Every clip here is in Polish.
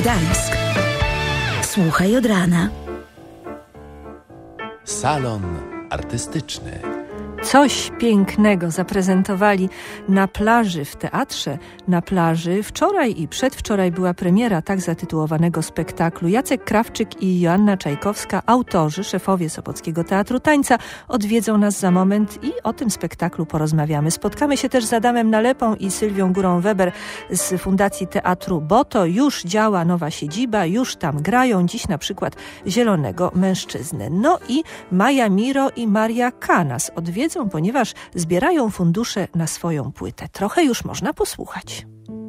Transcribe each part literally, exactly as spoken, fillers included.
Gdańsk. Słuchaj od rana. Salon artystyczny. Coś pięknego zaprezentowali na plaży w teatrze. Na plaży wczoraj i przedwczoraj była premiera tak zatytułowanego spektaklu. Jacek Krawczyk i Joanna Czajkowska, autorzy, szefowie Sopockiego Teatru Tańca, odwiedzą nas za moment i o tym spektaklu porozmawiamy. Spotkamy się też z Adamem Nalepą i Sylwią Górą-Weber z Fundacji Teatru Boto. Już działa nowa siedziba, już tam grają. Dziś na przykład Zielonego Mężczyznę. No i Maja Miro i Maria K. nas odwiedzą, ponieważ zbierają fundusze na swoją płytę. Trochę już można posłuchać.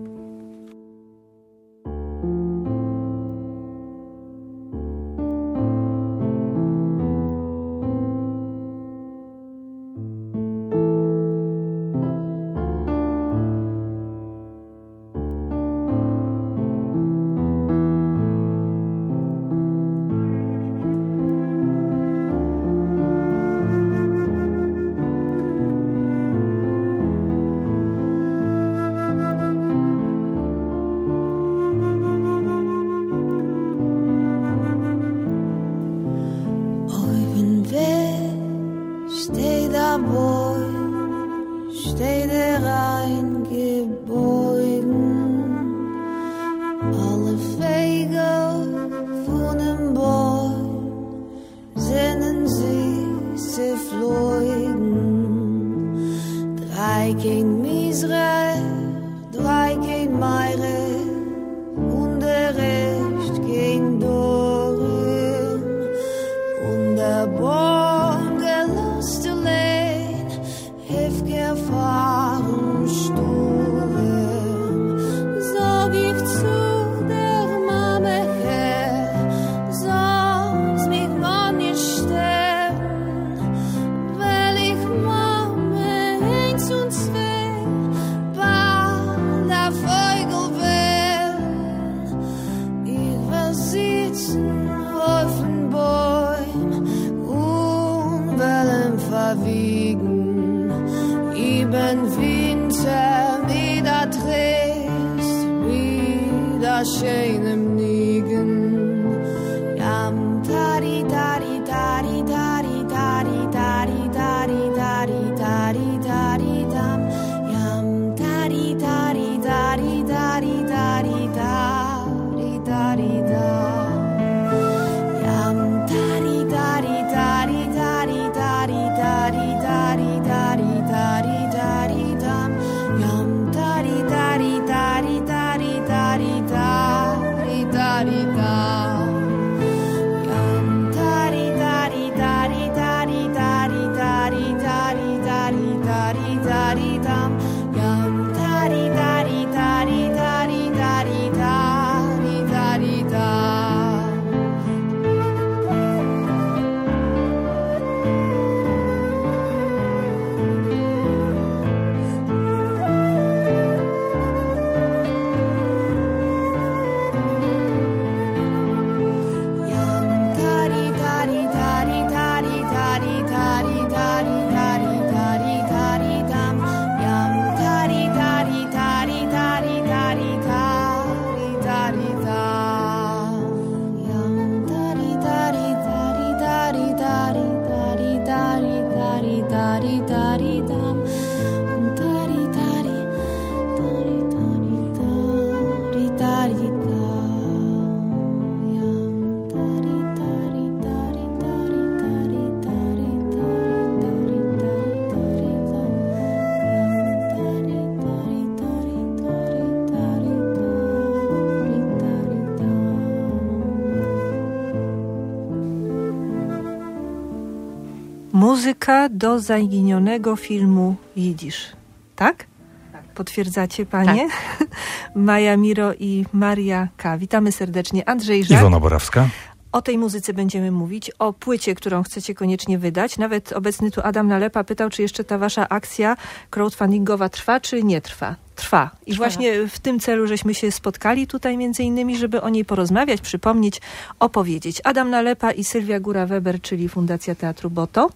Muzyka do zaginionego filmu Jidysz. Tak? Tak. Potwierdzacie panie? Tak. Maja Miro i Maria K. Witamy serdecznie. Andrzej Żak. Iwona Borawska. O tej muzyce będziemy mówić, o płycie, którą chcecie koniecznie wydać. Nawet obecny tu Adam Nalepa pytał, czy jeszcze ta wasza akcja crowdfundingowa trwa, czy nie trwa. Trwa. I trwa. Właśnie w tym celu żeśmy się spotkali tutaj między innymi, żeby o niej porozmawiać, przypomnieć, opowiedzieć. Adam Nalepa i Sylwia Góra-Weber, czyli Fundacja Teatru Boto.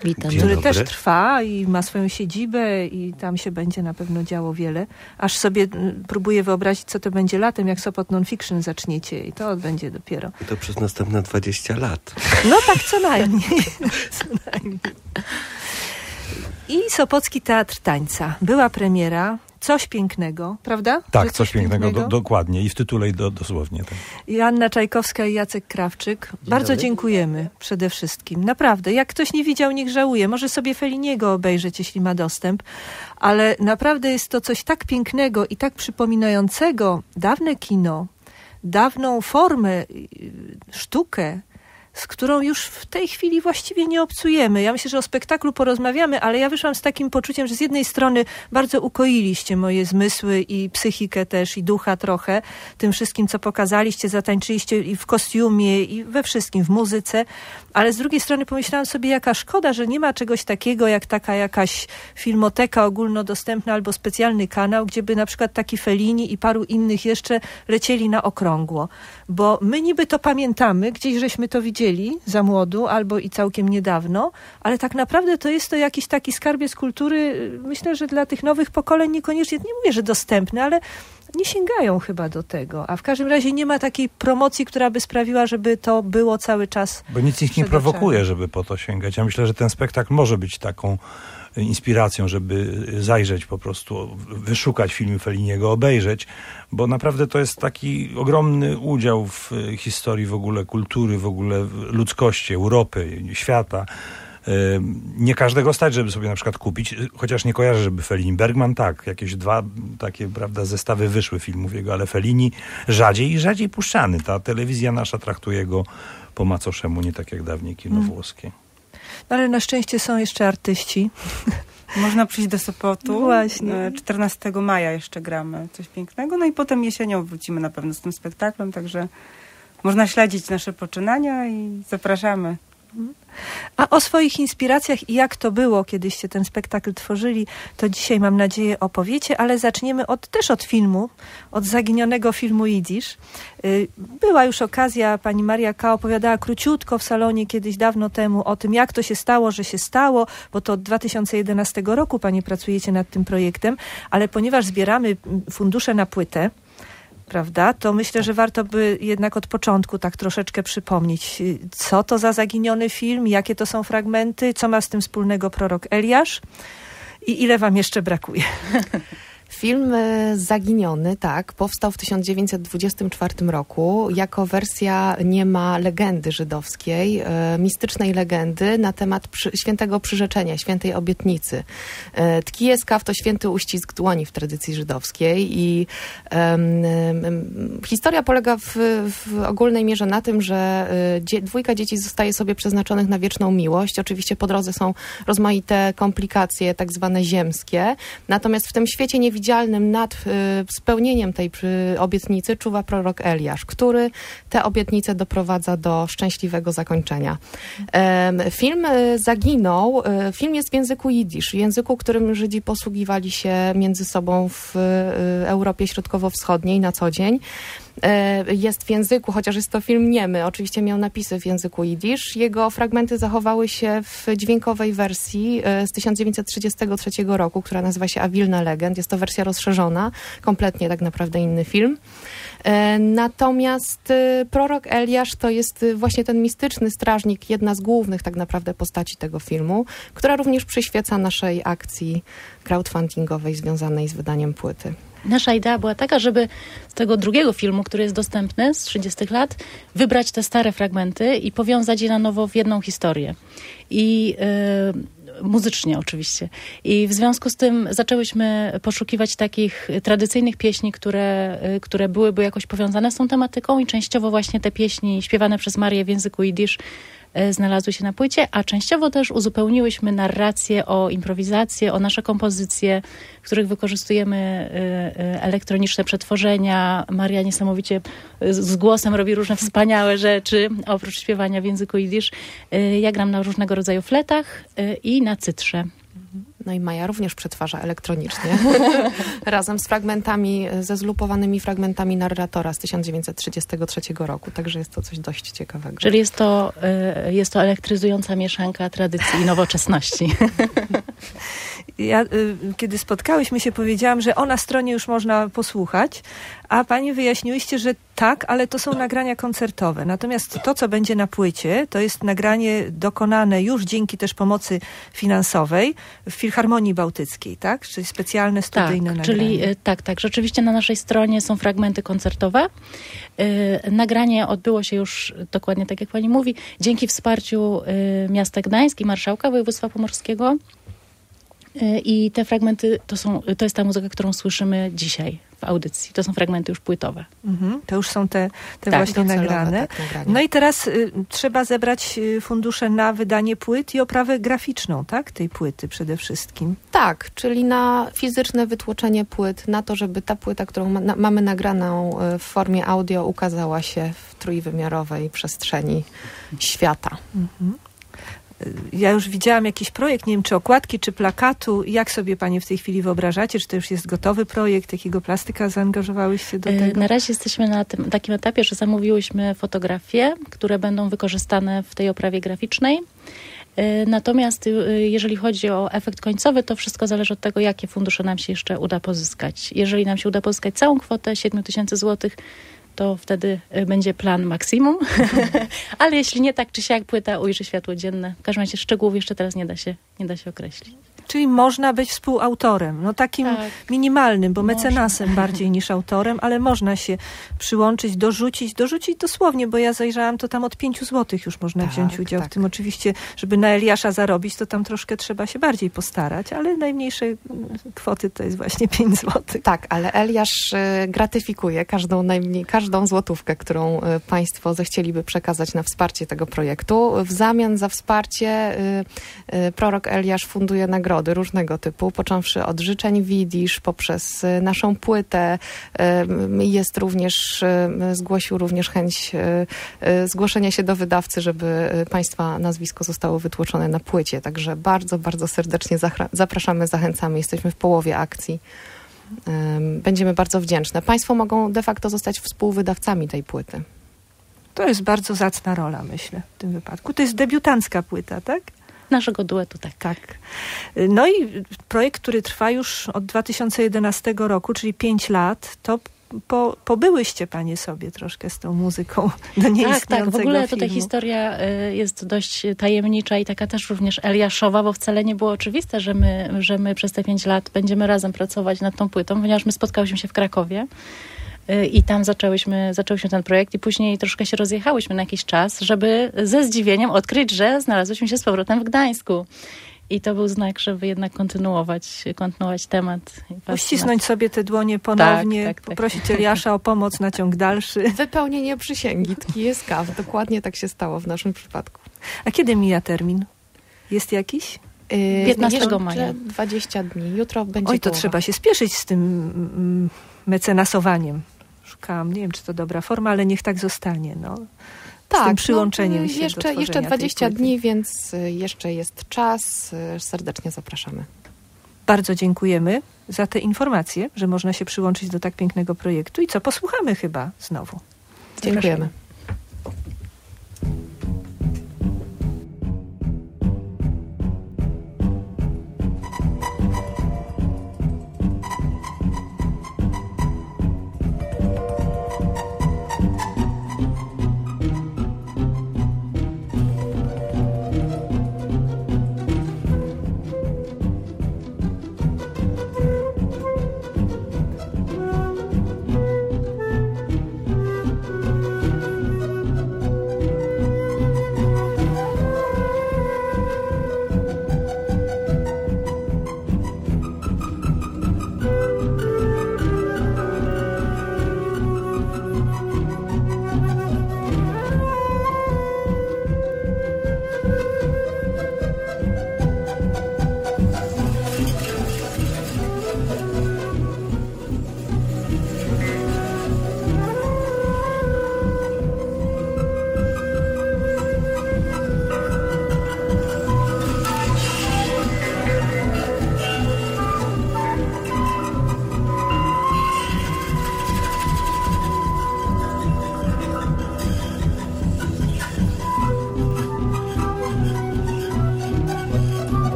Witam. Który też trwa i ma swoją siedzibę i tam się będzie na pewno działo wiele. Aż sobie próbuję wyobrazić, co to będzie latem, jak Sopot Non-Fiction zaczniecie i to będzie dopiero. I to przez następne dwadzieścia lat. No tak, co najmniej. co najmniej. I Sopocki Teatr Tańca. Była premiera. Coś pięknego, prawda? Tak, coś, coś pięknego, pięknego? Do, dokładnie. I w tytule i do, dosłownie. Tak. Joanna Czajkowska i Jacek Krawczyk. Dzień Bardzo dobry. Dziękujemy przede wszystkim. Naprawdę. Jak ktoś nie widział, niech żałuje. Może sobie Felliniego obejrzeć, jeśli ma dostęp. Ale naprawdę jest to coś tak pięknego i tak przypominającego dawne kino, dawną formę, sztukę, z którą już w tej chwili właściwie nie obcujemy. Ja myślę, że o spektaklu porozmawiamy, ale ja wyszłam z takim poczuciem, że z jednej strony bardzo ukoiliście moje zmysły i psychikę też, i ducha trochę, tym wszystkim, co pokazaliście, zatańczyliście i w kostiumie, i we wszystkim, w muzyce, ale z drugiej strony pomyślałam sobie, jaka szkoda, że nie ma czegoś takiego, jak taka jakaś filmoteka ogólnodostępna albo specjalny kanał, gdzie by na przykład taki Fellini i paru innych jeszcze lecieli na okrągło. Bo my niby to pamiętamy, gdzieś żeśmy to widzieli za młodu, albo i całkiem niedawno, ale tak naprawdę to jest to jakiś taki skarbiec kultury, myślę, że dla tych nowych pokoleń niekoniecznie, nie mówię, że dostępny, ale nie sięgają chyba do tego. A w każdym razie nie ma takiej promocji, która by sprawiła, żeby to było cały czas. Bo nic ich nie prowokuje, żeby po to sięgać. Ja myślę, że ten spektakl może być taką inspiracją, żeby zajrzeć po prostu, wyszukać filmy Felliniego, obejrzeć, bo naprawdę to jest taki ogromny udział w historii w ogóle kultury, w ogóle ludzkości, Europy, świata. Nie każdego stać, żeby sobie na przykład kupić, chociaż nie kojarzę, żeby Fellini. Bergman tak, jakieś dwa takie, prawda, zestawy wyszły filmów jego, ale Fellini rzadziej i rzadziej puszczany. Ta telewizja nasza traktuje go po macoszemu, nie tak jak dawniej kino hmm. włoskie. No ale na szczęście są jeszcze artyści. Można przyjść do Sopotu. Właśnie. czternastego maja jeszcze gramy coś pięknego. No i potem jesienią wrócimy na pewno z tym spektaklem, także można śledzić nasze poczynania i zapraszamy. A o swoich inspiracjach i jak to było, kiedyście ten spektakl tworzyli, to dzisiaj, mam nadzieję, opowiecie, ale zaczniemy od, też od filmu, od zaginionego filmu Jidysz. Była już okazja, pani Maria K. opowiadała króciutko w salonie kiedyś dawno temu o tym, jak to się stało, że się stało, bo to od dwa tysiące jedenastego roku panie pracujecie nad tym projektem, ale ponieważ zbieramy fundusze na płytę, prawda, to myślę, że warto by jednak od początku tak troszeczkę przypomnieć, co to za zaginiony film, jakie to są fragmenty, co ma z tym wspólnego prorok Eliasz i ile wam jeszcze brakuje. Film Zaginiony, tak, powstał w tysiąc dziewięćset dwudziestym czwartym roku jako wersja niema legendy żydowskiej, e, mistycznej legendy na temat przy, świętego przyrzeczenia, świętej obietnicy. E, Tkijeskaw to święty uścisk dłoni w tradycji żydowskiej i e, e, historia polega w, w ogólnej mierze na tym, że e, dzie, dwójka dzieci zostaje sobie przeznaczonych na wieczną miłość. Oczywiście po drodze są rozmaite komplikacje, tak zwane ziemskie. Natomiast w tym świecie nie widzialnym nad y, spełnieniem tej y, obietnicy czuwa prorok Eliasz, który tę obietnicę doprowadza do szczęśliwego zakończenia. Y, film y, zaginął. Y, film jest w języku jidysz, języku, którym Żydzi posługiwali się między sobą w y, Europie Środkowo-Wschodniej na co dzień. Jest w języku, chociaż jest to film niemy, oczywiście miał napisy w języku jidysz. Jego fragmenty zachowały się w dźwiękowej wersji z tysiąc dziewięćset trzydziestego trzeciego roku, która nazywa się A Wilna Legend. Jest to wersja rozszerzona, kompletnie tak naprawdę inny film. Natomiast prorok Eliasz to jest właśnie ten mistyczny strażnik, jedna z głównych tak naprawdę postaci tego filmu, która również przyświeca naszej akcji crowdfundingowej związanej z wydaniem płyty. Nasza idea była taka, żeby z tego drugiego filmu, który jest dostępny z trzydziestych lat, wybrać te stare fragmenty i powiązać je na nowo w jedną historię. I yy, muzycznie oczywiście. I w związku z tym zaczęłyśmy poszukiwać takich tradycyjnych pieśni, które, yy, które byłyby jakoś powiązane z tą tematyką i częściowo właśnie te pieśni śpiewane przez Marię w języku jidysz znalazły się na płycie, a częściowo też uzupełniłyśmy narrację o improwizację, o nasze kompozycje, w których wykorzystujemy elektroniczne przetworzenia. Maria niesamowicie z głosem robi różne wspaniałe rzeczy, oprócz śpiewania w języku jidysz. Ja gram na różnego rodzaju fletach i na cytrze. No i Maja również przetwarza elektronicznie. Razem z fragmentami, ze zlupowanymi fragmentami narratora z tysiąc dziewięćset trzydziestego trzeciego roku. Także jest to coś dość ciekawego. Czyli jest to, jest to elektryzująca mieszanka tradycji i nowoczesności. Ja, kiedy spotkałyśmy się, powiedziałam, że o na stronie już można posłuchać, a pani wyjaśniłyście, że tak, ale to są nagrania koncertowe. Natomiast to, co będzie na płycie, to jest nagranie dokonane już dzięki też pomocy finansowej w Filharmonii Bałtyckiej, tak? Czyli specjalne studyjne tak, nagranie. Czyli, tak, tak. Rzeczywiście na naszej stronie są fragmenty koncertowe. Yy, nagranie odbyło się już dokładnie tak, jak pani mówi, dzięki wsparciu yy, miasta Gdańsk i marszałka województwa pomorskiego. I te fragmenty to, są, to jest ta muzyka, którą słyszymy dzisiaj w audycji. To są fragmenty już płytowe. Mhm, to już są te, te tak, właśnie nagrane. Tak, no i teraz y, trzeba zebrać fundusze na wydanie płyt i oprawę graficzną, tak? Tej płyty przede wszystkim. Tak, czyli na fizyczne wytłoczenie płyt, na to, żeby ta płyta, którą ma, na, mamy nagraną w formie audio, ukazała się w trójwymiarowej przestrzeni świata. Mhm. Ja już widziałam jakiś projekt, nie wiem, czy okładki, czy plakatu. Jak sobie panie w tej chwili wyobrażacie? Czy to już jest gotowy projekt? Jakiego plastyka zaangażowałyście do tego? Na razie jesteśmy na tym, takim etapie, że zamówiłyśmy fotografie, które będą wykorzystane w tej oprawie graficznej. Natomiast jeżeli chodzi o efekt końcowy, to wszystko zależy od tego, jakie fundusze nam się jeszcze uda pozyskać. Jeżeli nam się uda pozyskać całą kwotę siedem tysięcy złotych, to wtedy będzie plan maksimum. Ale jeśli nie, tak czy siak płyta ujrzy światło dzienne. W każdym razie szczegółów jeszcze teraz nie da się, nie da się określić. Czyli można być współautorem, no takim tak. minimalnym, bo mecenasem można. bardziej niż autorem, ale można się przyłączyć, dorzucić, dorzucić dosłownie, bo ja zajrzałam, to tam od pięciu złotych już można tak, wziąć udział tak. w tym. Oczywiście, żeby na Eliasza zarobić, to tam troszkę trzeba się bardziej postarać, ale najmniejsze kwoty to jest właśnie pięć złotych. Tak, ale Eliasz gratyfikuje każdą, najmniej, każdą złotówkę, którą państwo zechcieliby przekazać na wsparcie tego projektu. W zamian za wsparcie prorok Eliasz funduje nagrody różnego typu, począwszy od życzeń widzisz, poprzez naszą płytę. Jest również, zgłosił również chęć zgłoszenia się do wydawcy, żeby państwa nazwisko zostało wytłoczone na płycie. Także bardzo, bardzo serdecznie zapraszamy, zachęcamy. Jesteśmy w połowie akcji. Będziemy bardzo wdzięczne. Państwo mogą de facto zostać współwydawcami tej płyty. To jest bardzo zacna rola, myślę, w tym wypadku. To jest debiutancka płyta, tak? Naszego duetu, tak. Tak. No i projekt, który trwa już od dwa tysiące jedenastego roku, czyli pięć lat, to po, pobyłyście panie sobie troszkę z tą muzyką do nieistniejącego Tak, tak. W ogóle filmu. tutaj historia y, jest dość tajemnicza i taka też również Eliaszowa, bo wcale nie było oczywiste, że my, że my przez te pięć lat będziemy razem pracować nad tą płytą, ponieważ my spotkałyśmy się w Krakowie. I tam zaczęłyśmy, zaczęłyśmy ten projekt i później troszkę się rozjechałyśmy na jakiś czas, żeby ze zdziwieniem odkryć, że znalazłyśmy się z powrotem w Gdańsku. I to był znak, żeby jednak kontynuować, kontynuować temat. Uścisnąć sobie te dłonie ponownie, tak, tak, poprosić tak. Eliasza o pomoc na ciąg dalszy. Wypełnienie przysięgi, tki jest kaw. Dokładnie tak się stało w naszym przypadku. A kiedy mija termin? Jest jakiś? piętnastego maja. dwadzieścia dni. Jutro będzie Oj, to połowa. trzeba się spieszyć z tym mm, mecenasowaniem. Szukałam, nie wiem, czy to dobra forma, ale niech tak zostanie. No. Tak, z tym przyłączeniem no, się jeszcze, do jeszcze dwadzieścia tej płyty. dni, więc jeszcze jest czas. Serdecznie zapraszamy. Bardzo dziękujemy za te informacje, że można się przyłączyć do tak pięknego projektu. I co, posłuchamy chyba znowu. Dziękujemy.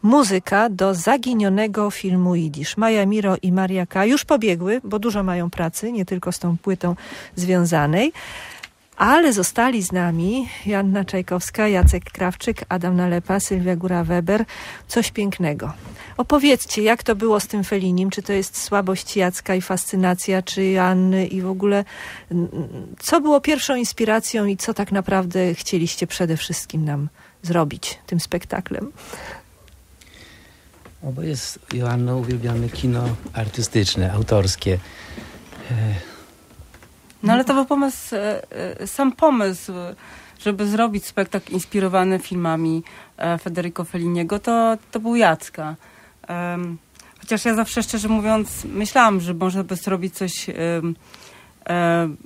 muzyka do zaginionego filmu Jidysz. Maja Miro i Maria K. już pobiegły, bo dużo mają pracy, nie tylko z tą płytą związanej. Ale zostali z nami Joanna Czajkowska, Jacek Krawczyk, Adam Nalepa, Sylwia Góra-Weber. Coś pięknego. Opowiedzcie, jak to było z tym Fellinim? Czy to jest słabość Jacka i fascynacja, czy Joanny i w ogóle co było pierwszą inspiracją i co tak naprawdę chcieliście przede wszystkim nam zrobić tym spektaklem? Oboje z Joanną uwielbiamy kino artystyczne, autorskie. No ale to był pomysł, sam pomysł, żeby zrobić spektakl inspirowany filmami Federico Felliniego, to, to był Jacka. Um, chociaż ja zawsze, szczerze mówiąc, myślałam, że można by zrobić coś um, um,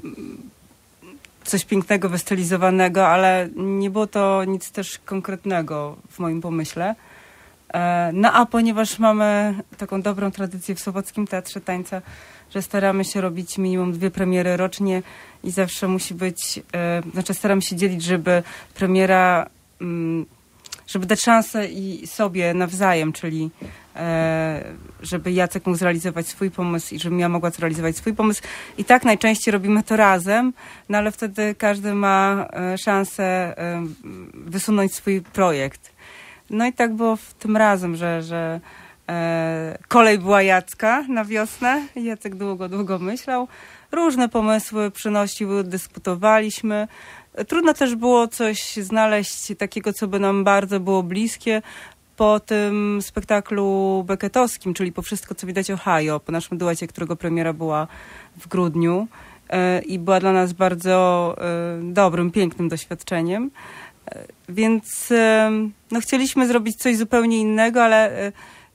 coś pięknego, wystylizowanego, ale nie było to nic też konkretnego w moim pomyśle. E, no a ponieważ mamy taką dobrą tradycję w Słowackim Teatrze Tańca, że staramy się robić minimum dwie premiery rocznie i zawsze musi być, e, znaczy staramy się dzielić, żeby premiera, mm, żeby dać szansę i sobie nawzajem, czyli e, żeby Jacek mógł zrealizować swój pomysł i żebym ja mogła zrealizować swój pomysł. I tak najczęściej robimy to razem, no ale wtedy każdy ma e, szansę e, wysunąć swój projekt. No i tak było w tym razem, że, że e, kolej była Jacka na wiosnę. Jacek długo, długo myślał. Różne pomysły przynosił, dyskutowaliśmy. Trudno też było coś znaleźć takiego, co by nam bardzo było bliskie po tym spektaklu becketowskim, czyli po Wszystko, co widać Ohio, po naszym duecie, którego premiera była w grudniu e, i była dla nas bardzo e, dobrym, pięknym doświadczeniem. E, więc e, no, chcieliśmy zrobić coś zupełnie innego, ale e,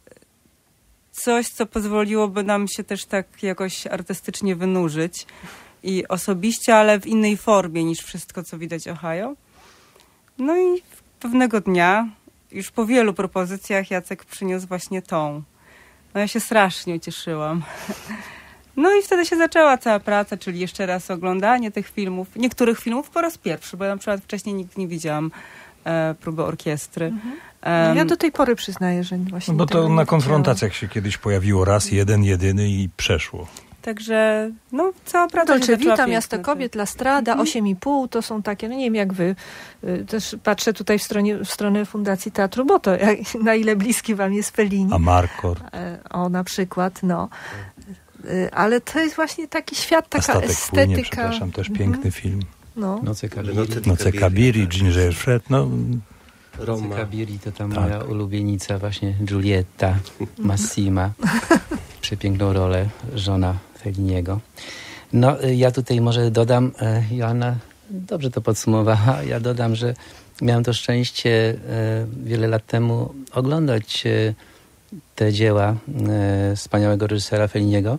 coś, co pozwoliłoby nam się też tak jakoś artystycznie wynurzyć i osobiście, ale w innej formie niż Wszystko, co widać Ohio. No i pewnego dnia, już po wielu propozycjach, Jacek przyniósł właśnie tą. No ja się strasznie ucieszyłam. No i wtedy się zaczęła cała praca, czyli jeszcze raz oglądanie tych filmów. Niektórych filmów po raz pierwszy, bo ja na przykład wcześniej nigdy nie widziałam e, próby orkiestry. Mhm. No ja do tej pory przyznaję, że właśnie... No bo to na konfrontacjach się kiedyś pojawiło raz, jeden, jedyny i przeszło. Także, no, cała praca Dolce się Vita, zaczęła Miasto piękna, Kobiet, La Strada, Mhm. osiem i pół, to są takie, no nie wiem jak wy, też patrzę tutaj w, stronie, w stronę Fundacji Teatru, bo to jak, na ile bliski wam jest Fellini. A Marco. O, na przykład, no. Ale to jest właśnie taki świat, taka Statek estetyka. Płynie, przepraszam, też piękny film. No. Noce Kabiri. Noce Kabiri, Ginger Fred, no... Noce Kabiri to ta Tak. moja ulubienica właśnie, Giulietta Massima. Przepiękną rolę, żona Felliniego. No, ja tutaj może dodam, Joanna dobrze to podsumowała, ja dodam, że miałem to szczęście wiele lat temu oglądać te dzieła wspaniałego reżysera Felliniego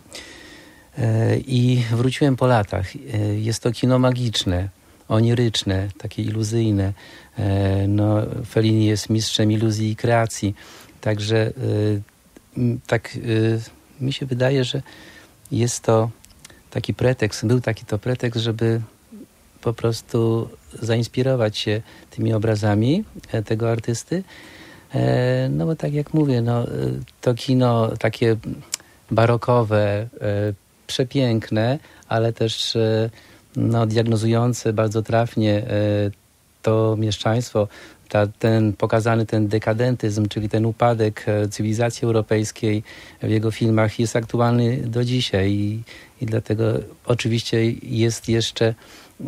i wróciłem po latach. Jest to kino magiczne, oniryczne, takie iluzyjne. No, Fellini jest mistrzem iluzji i kreacji, także tak mi się wydaje, że jest to taki pretekst, był taki to pretekst, żeby po prostu zainspirować się tymi obrazami tego artysty. No bo tak jak mówię, no, to kino takie barokowe, przepiękne, ale też no, diagnozujące bardzo trafnie to mieszczaństwo, ta, ten pokazany ten dekadentyzm, czyli ten upadek cywilizacji europejskiej w jego filmach jest aktualny do dzisiaj i, i dlatego oczywiście jest jeszcze e,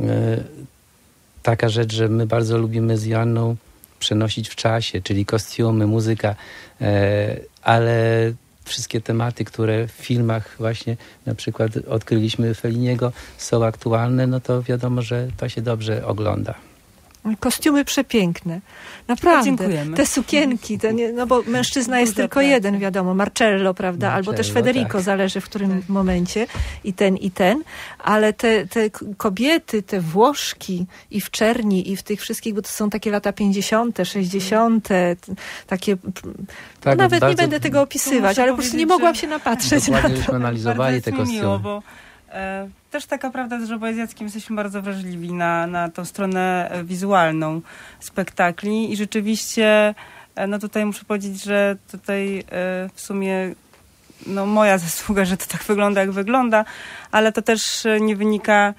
taka rzecz, że my bardzo lubimy z Joanną przenosić w czasie, czyli kostiumy, muzyka, e, ale wszystkie tematy, które w filmach właśnie na przykład odkryliśmy Felliniego są aktualne, no to wiadomo, że to się dobrze ogląda. Kostiumy przepiękne. Naprawdę. Dziękujemy. Te sukienki, te nie, no bo mężczyzna jest Duża tylko praca. jeden, wiadomo, Marcello, prawda? Marcello, Albo też Federico, tak. zależy w którym momencie. I ten, i ten. Ale te, te kobiety, te Włoszki i w czerni, i w tych wszystkich, bo to są takie lata pięćdziesiąte, sześćdziesiąte, t- takie... Tak, no nawet bardzo- nie będę tego opisywać, muszę ale po prostu nie powiedzieć, mogłam że- się napatrzeć na Dokładnie to. żeśmy analizowali Bardzo te jest mi kostiumy. miło, bo e, też taka prawda, że bo z Jackiem jesteśmy bardzo wrażliwi na, na tą stronę wizualną spektakli i rzeczywiście no tutaj muszę powiedzieć, że tutaj w sumie no moja zasługa, że to tak wygląda, jak wygląda, ale to też nie wynika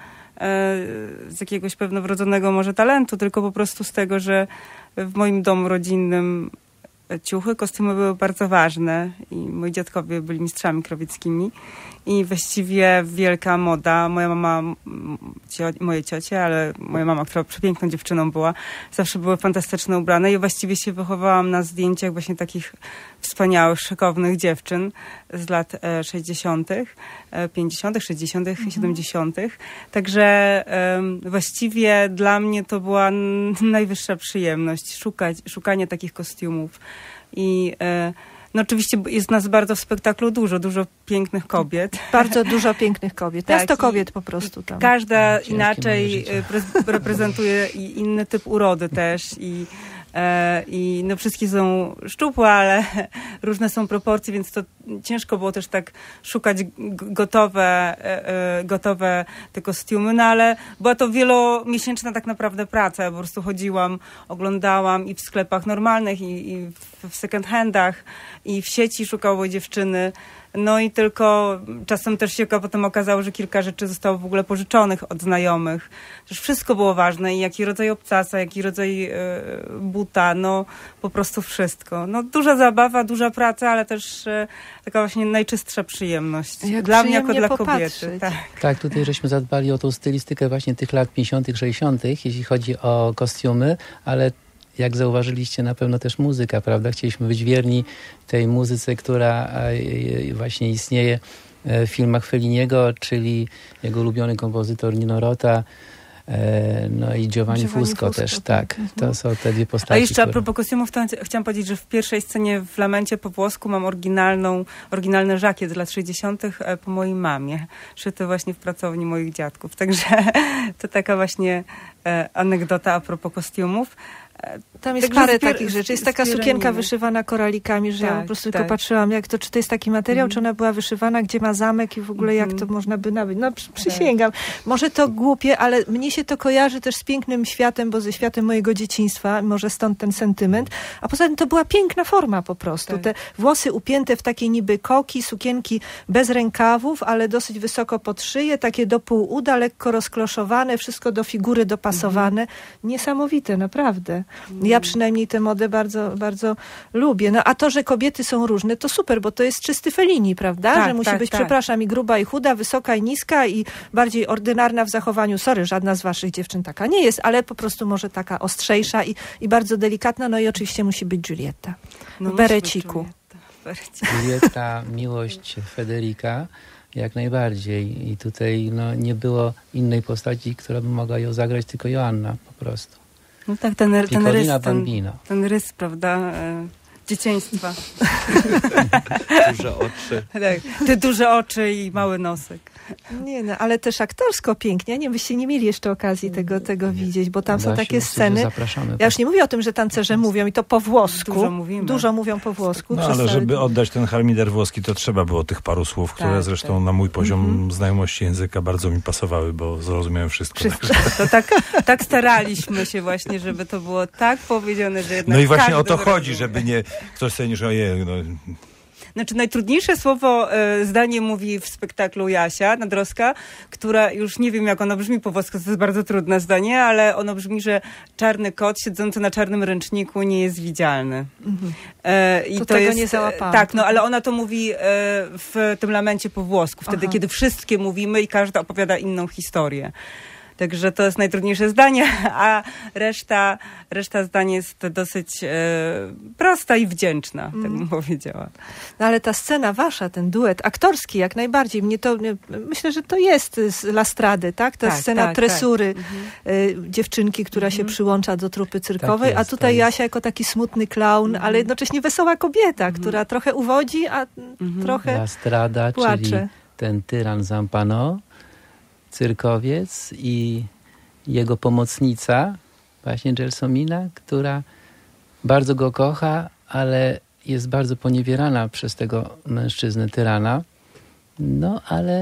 z jakiegoś pewno wrodzonego może talentu, tylko po prostu z tego, że w moim domu rodzinnym ciuchy, kostiumy były bardzo ważne i moi dziadkowie byli mistrzami krowieckimi i właściwie wielka moda. Moja mama, cio, moje ciocie, ale moja mama, która przepiękną dziewczyną była, zawsze były fantastycznie ubrane i właściwie się wychowałam na zdjęciach właśnie takich wspaniałych, szykownych dziewczyn z lat sześćdziesiątych, pięćdziesiątych, sześćdziesiątych, mhm. siedemdziesiątych. Także um, właściwie dla mnie to była najwyższa przyjemność szukać, szukanie takich kostiumów. I e, no oczywiście jest nas bardzo w spektaklu dużo, dużo pięknych kobiet. Bardzo dużo pięknych kobiet. Tak, Miasto kobiet po prostu tam. Każda no, inaczej reprezentuje i inny typ urody też i E, I no wszystkie są szczupłe, ale różne są proporcje, więc to ciężko było też tak szukać g- gotowe, e, e, gotowe te kostiumy, no ale była to wielomiesięczna tak naprawdę praca. Ja po prostu chodziłam, oglądałam i w sklepach normalnych, i, i w, w second handach, i w sieci szukało dziewczyny. No i tylko czasem też się potem okazało, że kilka rzeczy zostało w ogóle pożyczonych od znajomych. Też wszystko było ważne i jaki rodzaj obcasa, jaki rodzaj y, buta, no po prostu wszystko. No duża zabawa, duża praca, ale też y, taka właśnie najczystsza przyjemność. Jak dla mnie jako dla popatrzeć. kobiety. Tak. tak, tutaj żeśmy zadbali o tą stylistykę właśnie tych lat pięćdziesiątych, sześćdziesiątych, jeśli chodzi o kostiumy, ale jak zauważyliście, na pewno też muzyka, prawda? Chcieliśmy być wierni tej muzyce, która właśnie istnieje w filmach Felliniego, czyli jego ulubiony kompozytor Nino Rota, no i Giovanni, Giovanni Fusco, Fusco też, tak. Mhm. To są te dwie postaci. A jeszcze które... a propos kostiumów, to chciałam powiedzieć, że w pierwszej scenie w Lamencie po włosku mam oryginalną, oryginalny żakiet z lat sześćdziesiątych po mojej mamie, szyty właśnie w pracowni moich dziadków. Także to taka właśnie e, anegdota a propos kostiumów. Tam jest Także parę spier- takich rzeczy. Jest taka sukienka wyszywana koralikami, że tak, ja po prostu tak. tylko patrzyłam, jak to, czy to jest taki materiał, mm. czy ona była wyszywana, gdzie ma zamek i w ogóle mm. jak to można by nabyć. No przy, przysięgam. Może to głupie, ale mnie się to kojarzy też z pięknym światem, bo ze światem mojego dzieciństwa, może stąd ten sentyment. A poza tym to była piękna forma po prostu. Tak. Te włosy upięte w takie niby koki, sukienki bez rękawów, ale dosyć wysoko pod szyję, takie do pół uda, lekko rozkloszowane, wszystko do figury dopasowane. Mm. Niesamowite, naprawdę. Ja przynajmniej tę modę bardzo, bardzo lubię. No a to, że kobiety są różne, to super, bo to jest czysty Fellini, prawda? Tak, że musi tak, być, tak. przepraszam, i gruba, i chuda, wysoka, i niska, i bardziej ordynarna w zachowaniu. Sorry, żadna z waszych dziewczyn taka nie jest, ale po prostu może taka ostrzejsza i, i bardzo delikatna. No i oczywiście musi być Giulietta. No w bereciku. Giulietta, miłość Federica, jak najbardziej. I tutaj no, nie było innej postaci, która by mogła ją zagrać, tylko Joanna po prostu. No tak, ten, ten rys, ten, Bambino. ten rys, prawda, e, dzieciństwa. Duże oczy. Tak, te duże oczy i mały nosek. Nie no, ale też aktorsko pięknie. Nie, byście nie mieli jeszcze okazji tego, tego widzieć, bo tam Da są się, takie sceny. Zapraszamy. Ja już nie mówię o tym, że tancerze mówią i to po włosku. Dużo mówimy. Dużo mówią po włosku. No ale żeby oddać ten harmider włoski, to trzeba było tych paru słów, które tak, zresztą tak. na mój poziom Mhm. znajomości języka bardzo mi pasowały, bo zrozumiałem wszystko. Wszystko. To tak, tak staraliśmy się właśnie, żeby to było tak powiedziane, że jednak No i właśnie każdy o to chodzi, zrozumie. żeby nie ktoś sobie nie że ojej, no, Znaczy najtrudniejsze słowo, e, zdanie mówi w spektaklu Jasia Nadrowska, która już nie wiem jak ono brzmi po włosku, to jest bardzo trudne zdanie, ale ono brzmi, że czarny kot siedzący na czarnym ręczniku nie jest widzialny. Mhm. E, i To to tego jest, nie załapałam. Tak, no ale ona to mówi e, w tym lamencie po włosku, wtedy Aha. kiedy wszystkie mówimy i każda opowiada inną historię. Także to jest najtrudniejsze zdanie, a reszta, reszta zdań jest dosyć e, prosta i wdzięczna, mm. tak bym powiedziała. No ale ta scena wasza, ten duet aktorski jak najbardziej, mnie to, myślę, że to jest z La Strady, tak? Ta Tak, scena tak, tresury tak. y, dziewczynki, która Mhm. się przyłącza do trupy cyrkowej, Tak jest, a tutaj to jest. Jasia jako taki smutny klaun, Mhm. ale jednocześnie wesoła kobieta, która trochę uwodzi, a Mhm. trochę La Strada, płacze. czyli ten tyran Zampano, cyrkowiec i jego pomocnica, właśnie Gelsomina, która bardzo go kocha, ale jest bardzo poniewierana przez tego mężczyznę tyrana. No, ale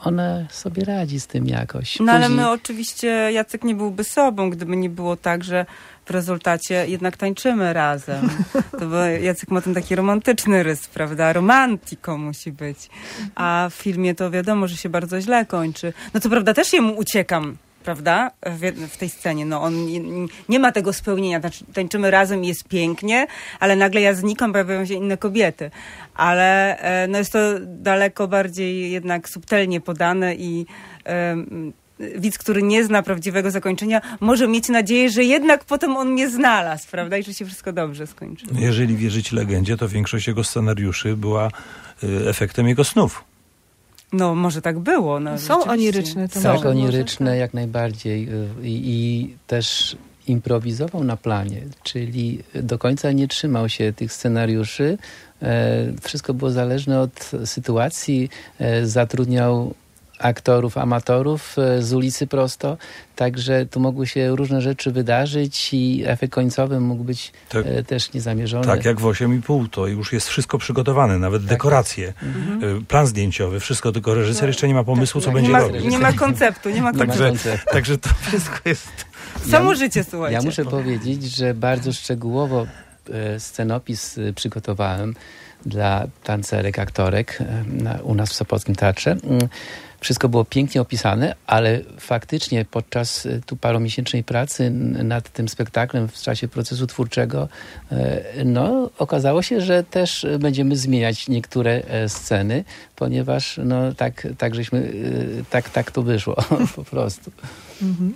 ona sobie radzi z tym jakoś. No ale Później- my oczywiście, Jacek nie byłby sobą, gdyby nie było tak, że w rezultacie jednak tańczymy razem. To bo Jacek ma ten taki romantyczny rys, prawda? Romantiko musi być. A w filmie to wiadomo, że się bardzo źle kończy. No to prawda, też jemu uciekam, prawda? W, jed- w tej scenie. No on nie, nie ma tego spełnienia. Znaczy, tańczymy razem i jest pięknie, ale nagle ja znikam, pojawiają się inne kobiety. Ale e, no jest to daleko bardziej jednak subtelnie podane i em, widz, który nie zna prawdziwego zakończenia, może mieć nadzieję, że jednak potem on mnie znalazł, prawda? I że się wszystko dobrze skończy. Jeżeli wierzyć legendzie, to większość jego scenariuszy była y, efektem jego snów. No, może tak było. No, Są rzeczywiście. oniryczne. To Tak, może- oniryczne może, jak najbardziej y, i, i też improwizował na planie, czyli do końca nie trzymał się tych scenariuszy. E, wszystko było zależne od sytuacji. E, zatrudniał aktorów, amatorów e, z ulicy prosto, także tu mogły się różne rzeczy wydarzyć i efekt końcowy mógł być Tak. e, też niezamierzony. Tak, jak w osiem i pół, to już jest wszystko przygotowane, nawet dekoracje, y, plan zdjęciowy, wszystko, tylko reżyser jeszcze nie ma pomysłu, co tak, będzie Nie ma, robił. nie ma konceptu, nie ma Nie ma konceptu. Także, konceptu. także to wszystko jest... Samo życie, słuchajcie. Ja muszę powiedzieć, że bardzo szczegółowo e, scenopis e, przygotowałem dla tancerek, aktorek e, na, u nas w Sopockim Teatrze. Mm, Wszystko było pięknie opisane, ale faktycznie podczas e, tu paromiesięcznej pracy n- nad tym spektaklem w czasie procesu twórczego e, no, okazało się, że też e, będziemy zmieniać niektóre e, sceny, ponieważ no, tak, tak żeśmy, e, tak, tak to wyszło po prostu. Mhm.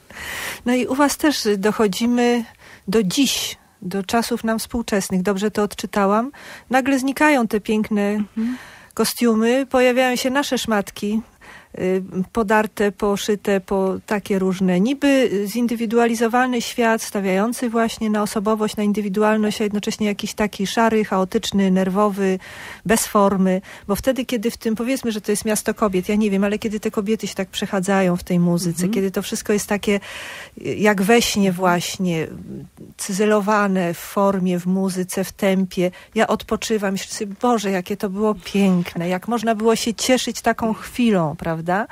No i u was też dochodzimy do dziś, do czasów nam współczesnych. Dobrze to odczytałam. Nagle znikają te piękne kostiumy, pojawiają się nasze szmatki, y, podarte, poszyte, po takie różne. Niby zindywidualizowany świat, stawiający właśnie na osobowość, na indywidualność, a jednocześnie jakiś taki szary, chaotyczny, nerwowy, bez formy. Bo wtedy, kiedy w tym, powiedzmy, że to jest miasto kobiet, ja nie wiem, ale kiedy te kobiety się tak przechadzają w tej muzyce, kiedy to wszystko jest takie jak we śnie właśnie, cyzelowane w formie, w muzyce, w tempie. Ja odpoczywam, myślę sobie, Boże, jakie to było piękne, jak można było się cieszyć taką chwilą, prawda?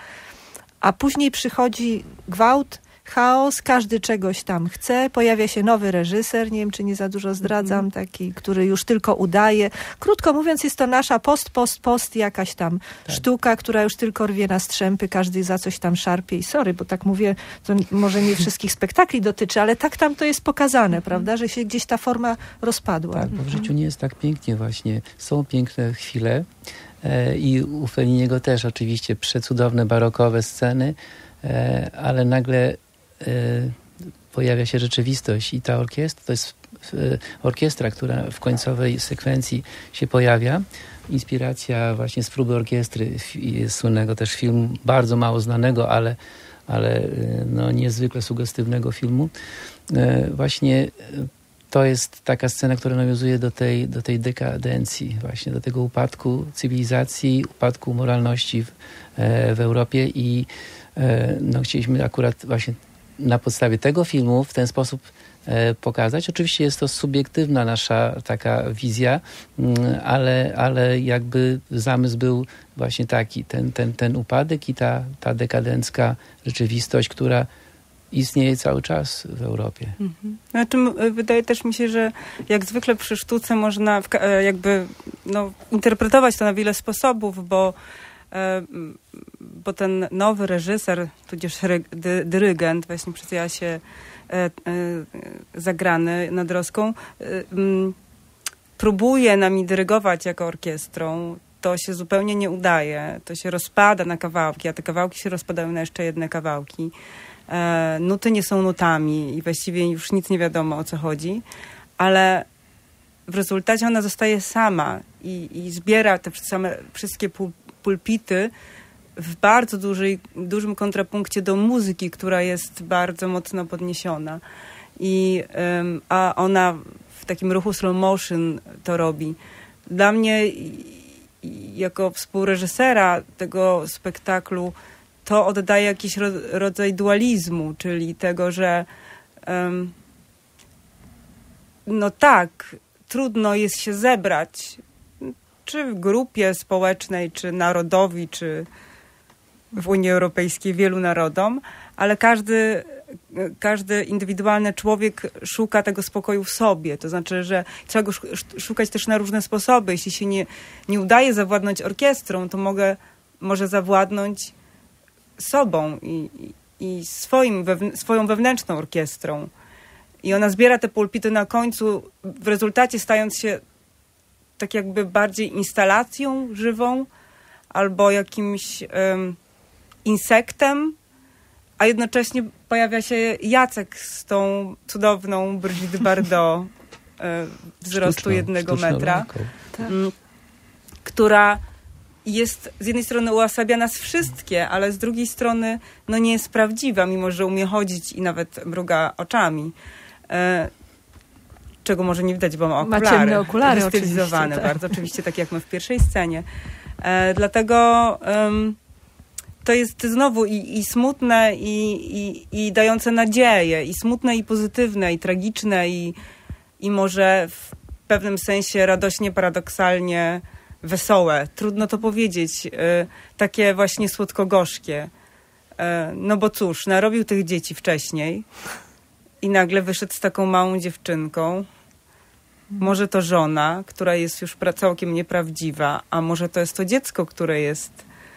A później przychodzi gwałt, chaos, każdy czegoś tam chce, pojawia się nowy reżyser, nie wiem, czy nie za dużo zdradzam, taki, który już tylko udaje. Krótko mówiąc, jest to nasza post, post, post jakaś tam Tak. sztuka, która już tylko rwie na strzępy, każdy za coś tam szarpie i sorry, bo tak mówię, to może nie wszystkich spektakli dotyczy, ale tak tam to jest pokazane, prawda, że się gdzieś ta forma rozpadła. Tak, bo w życiu nie jest tak pięknie właśnie. Są piękne chwile e, i u Felliniego też oczywiście przecudowne barokowe sceny, e, ale nagle e, pojawia się rzeczywistość i ta orkiestra, to jest e, orkiestra, która w końcowej sekwencji się pojawia. Inspiracja właśnie z próby orkiestry, f- słynnego też filmu, bardzo mało znanego, ale, ale e, no, niezwykle sugestywnego filmu. E, właśnie e, to jest taka scena, która nawiązuje do tej, do tej dekadencji, właśnie do tego upadku cywilizacji, upadku moralności w, e, w Europie i e, no, chcieliśmy akurat właśnie na podstawie tego filmu w ten sposób e, pokazać. Oczywiście jest to subiektywna nasza taka wizja, mm, ale, ale jakby zamysł był właśnie taki, ten, ten, ten upadek i ta, ta dekadencka rzeczywistość, która istnieje cały czas w Europie. Mhm. Znaczy, m- wydaje też mi się, że jak zwykle przy sztuce można w, ka- e, jakby no, interpretować to na wiele sposobów, bo, e, m, bo ten nowy reżyser, tudzież ry, dy, dyrygent, właśnie przez Jasię e, e, zagrany nad Roską, e, m, próbuje nami dyrygować jako orkiestrą. To się zupełnie nie udaje. To się rozpada na kawałki, a te kawałki się rozpadają na jeszcze jedne kawałki. E, nuty nie są nutami i właściwie już nic nie wiadomo, o co chodzi, ale w rezultacie ona zostaje sama i, i zbiera te same, wszystkie pul, pulpity w bardzo dużej, dużym kontrapunkcie do muzyki, która jest bardzo mocno podniesiona. I, ym, a ona w takim ruchu slow motion to robi. Dla mnie i, i jako współreżysera tego spektaklu to oddaje jakiś ro, rodzaj dualizmu, czyli tego, że um, no tak, trudno jest się zebrać, czy w grupie społecznej, czy narodowi, czy w Unii Europejskiej wielu narodom, ale każdy, każdy indywidualny człowiek szuka tego spokoju w sobie. To znaczy, że trzeba go szukać też na różne sposoby. Jeśli się nie, nie udaje zawładnąć orkiestrą, to mogę, może zawładnąć sobą i, i swoim, swoją wewnętrzną orkiestrą. I ona zbiera te pulpity na końcu, w rezultacie stając się tak jakby bardziej instalacją żywą albo jakimś um, insektem, a jednocześnie pojawia się Jacek z tą cudowną Brigitte Bardot e, wzrostu sztuczną, jednego metra, tak. m, która jest z jednej strony uosabia nas wszystkie, ale z drugiej strony no nie jest prawdziwa, mimo że umie chodzić i nawet mruga oczami. E, czego może nie widać, bo ma okulary. Ma ciemne okulary stylizowane tak. bardzo, oczywiście tak jak my w pierwszej scenie. E, dlatego um, to jest znowu i, i smutne, i, i, i dające nadzieję, i smutne, i pozytywne, i tragiczne, i, i może w pewnym sensie radośnie, paradoksalnie wesołe. Trudno to powiedzieć. E, takie właśnie słodko-gorzkie. E, no bo cóż, narobił tych dzieci wcześniej i nagle wyszedł z taką małą dziewczynką. Może to żona, która jest już całkiem nieprawdziwa, a może to jest to dziecko, które jest,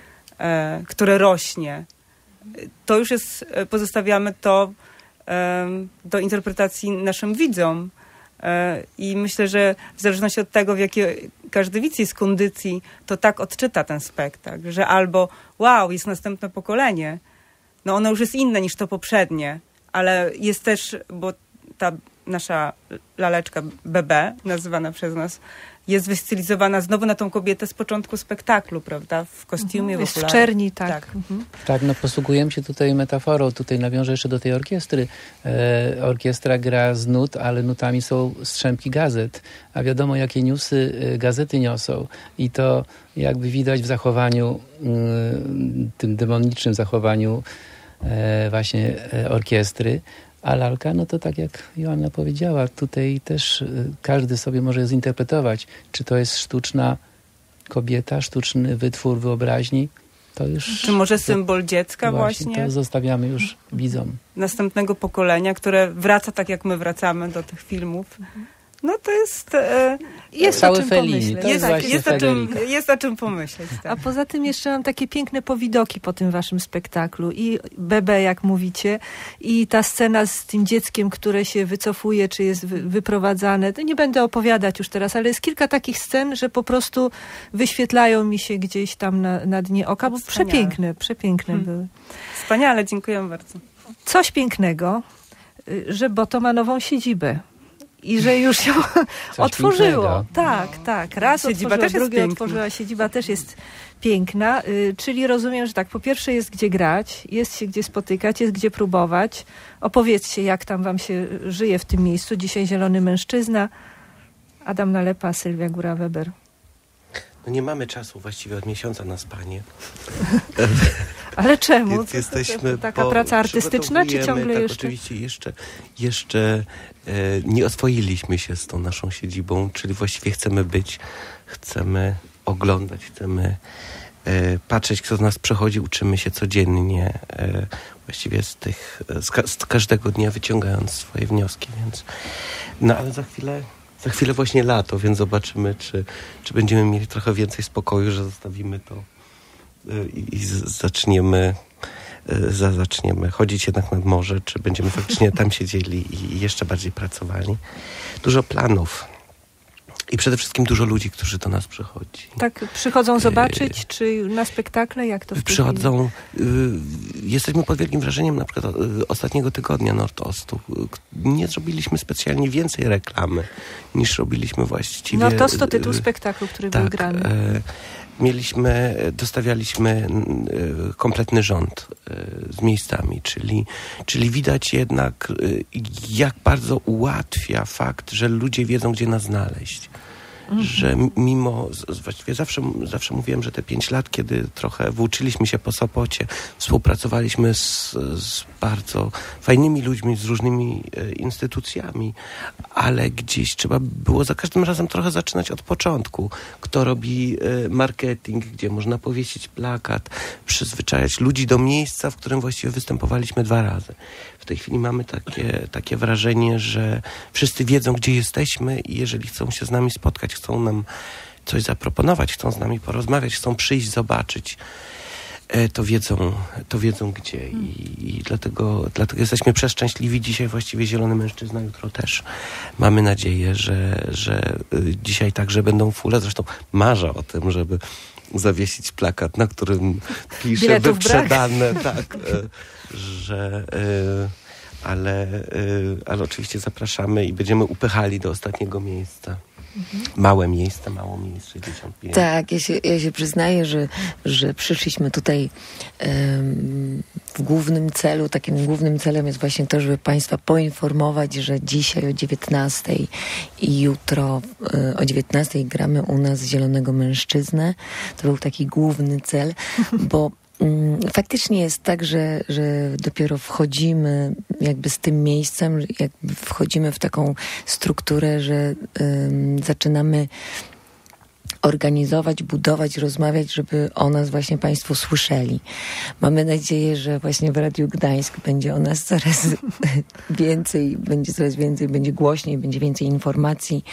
e, które rośnie. To już jest, pozostawiamy to e, do interpretacji naszym widzom. E, I myślę, że w zależności od tego, w jakiej każdy widz jest kondycji, to tak odczyta ten spektakl, że albo wow, jest następne pokolenie, no ono już jest inne niż to poprzednie, ale jest też, bo ta nasza laleczka B B, nazywana przez nas, jest wystylizowana znowu na tą kobietę z początku spektaklu, prawda? W kostiumie, mhm, w okularach. w czerni, tak. Tak. Mhm. Tak, no posługujemy się tutaj metaforą. Tutaj nawiążę jeszcze do tej orkiestry. E, orkiestra gra z nut, ale nutami są strzępki gazet. A wiadomo, jakie newsy e, gazety niosą. I to jakby widać w zachowaniu, e, tym demonicznym zachowaniu e, właśnie e, orkiestry. A lalka, no to tak jak Joanna powiedziała, tutaj też y, każdy sobie może zinterpretować, czy to jest sztuczna kobieta, sztuczny wytwór wyobraźni. To już... Czy może symbol to, dziecka właśnie? właśnie? To zostawiamy już widzom. Następnego pokolenia, które wraca tak jak my wracamy do tych filmów. No to jest... E, jest cały o czym Fellini, pomyśleć. to jest, jest, właśnie jest, o czym, Federico. jest o czym pomyśleć. Tak. A poza tym jeszcze mam takie piękne powidoki po tym waszym spektaklu. I B B, jak mówicie, i ta scena z tym dzieckiem, które się wycofuje, czy jest wy, wyprowadzane. To nie będę opowiadać już teraz, ale jest kilka takich scen, że po prostu wyświetlają mi się gdzieś tam na, na dnie oka, bo Wspaniale. przepiękne, przepiękne hmm. były. Wspaniale, dziękuję bardzo. Coś pięknego, że Boto ma nową siedzibę. I że już się otworzyło. Pięknego. Tak, tak. Raz siedziba otworzyła, też jest drugie piękna. otworzyła. Siedziba też jest piękna. Y, czyli rozumiem, że tak, po pierwsze jest gdzie grać, jest się gdzie spotykać, jest gdzie próbować. Opowiedzcie, jak tam wam się żyje w tym miejscu. Dzisiaj Zielony Mężczyzna, Adam Nalepa, Sylwia Góra-Weber. No nie mamy czasu właściwie od miesiąca na spanie. Ale czemu? Więc To- jesteśmy, to, to taka bo praca artystyczna, czy przygotowujemy, ciągle tak, jeszcze? Oczywiście jeszcze, jeszcze e, nie oswoiliśmy się z tą naszą siedzibą, czyli właściwie chcemy być, chcemy oglądać, chcemy e, patrzeć, kto z nas przechodzi, uczymy się codziennie, e, właściwie z tych, z, ka- z każdego dnia wyciągając swoje wnioski, więc no ale za chwilę Za chwilę właśnie lato, więc zobaczymy, czy, czy będziemy mieli trochę więcej spokoju, że zostawimy to y, i, i z, zaczniemy, y, za, zaczniemy chodzić jednak nad morze, czy będziemy faktycznie tam siedzieli i, i jeszcze bardziej pracowali. Dużo planów i przede wszystkim dużo ludzi, którzy do nas przychodzi. Tak, przychodzą zobaczyć, czy na spektakle, jak to w tej chwili? Przychodzą, y, jesteśmy pod wielkim wrażeniem na przykład y, ostatniego tygodnia Nordostu. Y, nie zrobiliśmy specjalnie więcej reklamy, niż robiliśmy właściwie. Nordost to tytuł y, spektaklu, który tak, był grany. Y, mieliśmy, dostawialiśmy y, kompletny rząd y, z miejscami, czyli, czyli widać jednak, y, jak bardzo ułatwia fakt, że ludzie wiedzą, gdzie nas znaleźć. że mimo, właściwie zawsze, zawsze mówiłem, że te pięć lat, kiedy trochę włóczyliśmy się po Sopocie, współpracowaliśmy z, z bardzo fajnymi ludźmi, z różnymi e, instytucjami, ale gdzieś trzeba było za każdym razem trochę zaczynać od początku. Kto robi e, marketing, gdzie można powiesić plakat, przyzwyczajać ludzi do miejsca, w którym właściwie występowaliśmy dwa razy. W tej chwili mamy takie, takie wrażenie, że wszyscy wiedzą, gdzie jesteśmy i jeżeli chcą się z nami spotkać, chcą nam coś zaproponować, chcą z nami porozmawiać, chcą przyjść, zobaczyć, to wiedzą, to wiedzą gdzie. I, i dlatego, dlatego jesteśmy przeszczęśliwi. Dzisiaj właściwie Zielony Mężczyzna, jutro też. Mamy nadzieję, że, że dzisiaj także będą fule. Zresztą marzę o tym, żeby zawiesić plakat, na którym pisze Biletów wyprzedane, tak, że... Ale, ale oczywiście zapraszamy i będziemy upychali do ostatniego miejsca. Mhm. Małe miejsce, mało miejsce, sześćdziesiąt pięć. Tak, ja się, ja się przyznaję, że, że przyszliśmy tutaj um, w głównym celu, takim głównym celem jest właśnie to, żeby Państwa poinformować, że dzisiaj o dziewiętnastej i jutro um, o dziewiętnastej gramy u nas Zielonego Mężczyznę. To był taki główny cel, bo faktycznie jest tak, że, że dopiero wchodzimy jakby z tym miejscem, jakby wchodzimy w taką strukturę, że um, zaczynamy organizować, budować, rozmawiać, żeby o nas właśnie Państwo słyszeli. Mamy nadzieję, że właśnie w Radiu Gdańsk będzie o nas coraz więcej, będzie coraz więcej, będzie głośniej, będzie więcej informacji.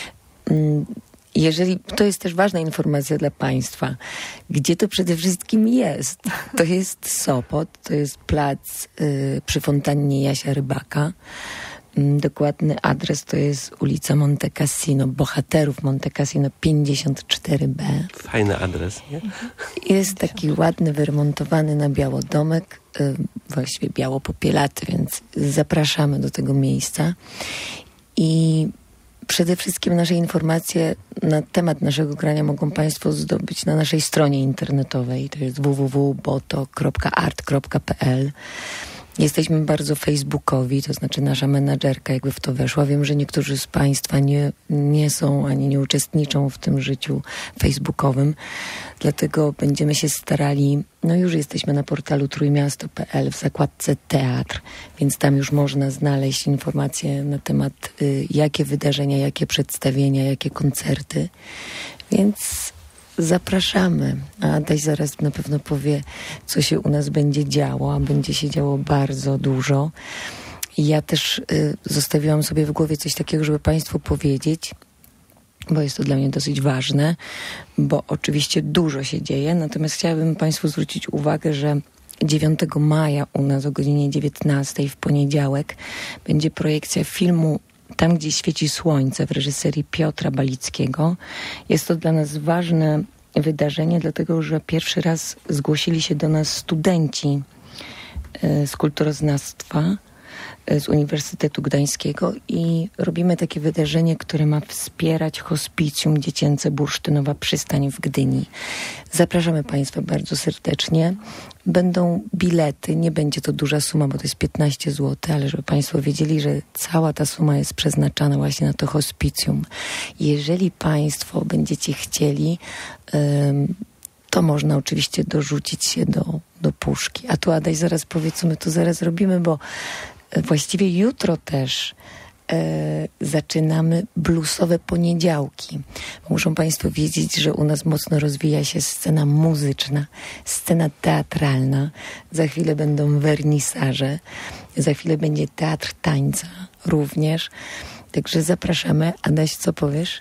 Um, Jeżeli, to jest też ważna informacja dla Państwa, gdzie to przede wszystkim jest. To jest Sopot, to jest plac y, przy fontannie Jasia Rybaka. Y, dokładny adres to jest ulica Monte Cassino, Bohaterów Monte Cassino pięćdziesiąt cztery B. Fajny adres, nie? Jest taki ładny, wyremontowany na biało domek, y, właściwie biało-popielaty, więc zapraszamy do tego miejsca. I przede wszystkim nasze informacje na temat naszego grania mogą Państwo zdobyć na naszej stronie internetowej. To jest w w w kropka boto kropka art kropka p l. Jesteśmy bardzo facebookowi, to znaczy nasza menadżerka jakby w to weszła. Wiem, że niektórzy z Państwa nie, nie są ani nie uczestniczą w tym życiu facebookowym. Dlatego będziemy się starali, no już jesteśmy na portalu trójmiasto kropka p l w zakładce teatr, więc tam już można znaleźć informacje na temat y, jakie wydarzenia, jakie przedstawienia, jakie koncerty. Więc zapraszamy. A Adaś zaraz na pewno powie, co się u nas będzie działo, a będzie się działo bardzo dużo. I ja też y, zostawiłam sobie w głowie coś takiego, żeby Państwu powiedzieć, bo jest to dla mnie dosyć ważne, bo oczywiście dużo się dzieje, natomiast chciałabym Państwu zwrócić uwagę, że dziewiątego maja u nas o godzinie dziewiętnastej w poniedziałek będzie projekcja filmu Tam, gdzie świeci słońce w reżyserii Piotra Balickiego. Jest to dla nas ważne wydarzenie, dlatego że pierwszy raz zgłosili się do nas studenci y, z kulturoznawstwa z Uniwersytetu Gdańskiego i robimy takie wydarzenie, które ma wspierać hospicjum dziecięce Bursztynowa Przystań w Gdyni. Zapraszamy Państwa bardzo serdecznie. Będą bilety, nie będzie to duża suma, bo to jest piętnaście złotych, ale żeby Państwo wiedzieli, że cała ta suma jest przeznaczana właśnie na to hospicjum. Jeżeli Państwo będziecie chcieli, um, to można oczywiście dorzucić się do, do puszki. A tu Adaś zaraz powie, co my tu zaraz robimy, bo właściwie jutro też e, zaczynamy bluesowe poniedziałki. Muszą Państwo wiedzieć, że u nas mocno rozwija się scena muzyczna, scena teatralna. Za chwilę będą wernisaże, za chwilę będzie teatr tańca również. Także zapraszamy. Adaś, co powiesz?